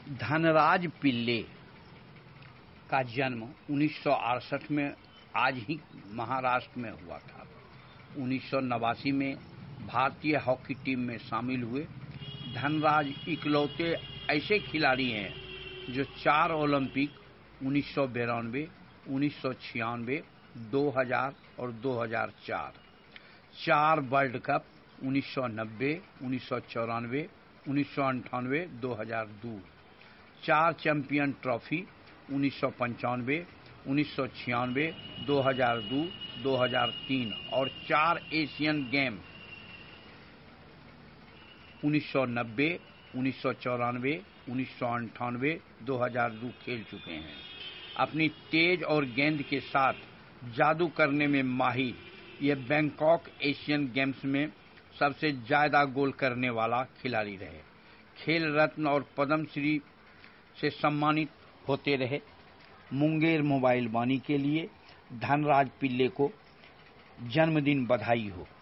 धनराज पिल्ले का जन्म 1968 में आज ही महाराष्ट्र में हुआ था। 1989 में भारतीय हॉकी टीम में शामिल हुए। धनराज इकलौते ऐसे खिलाड़ी हैं जो 4 ओलंपिक 1992, 1996, 2000 और 2004, 4 वर्ल्ड कप 1990, 1994, 1998, 2002, 4 चैंपियन ट्रॉफी 1995, 1996, 2002, 2003 और 4 एशियन गेम 1990, 1994, 1998, 2002 खेल चुके हैं। अपनी तेज और गेंद के साथ जादू करने में माहिर ये बैंकॉक एशियन गेम्स में सबसे ज्यादा गोल करने वाला खिलाड़ी रहे। खेल रत्न और पद्मश्री से सम्मानित होते रहे। मुंगेर मोबाइल वाणी के लिए धनराज पिल्ले को जन्मदिन बधाई हो।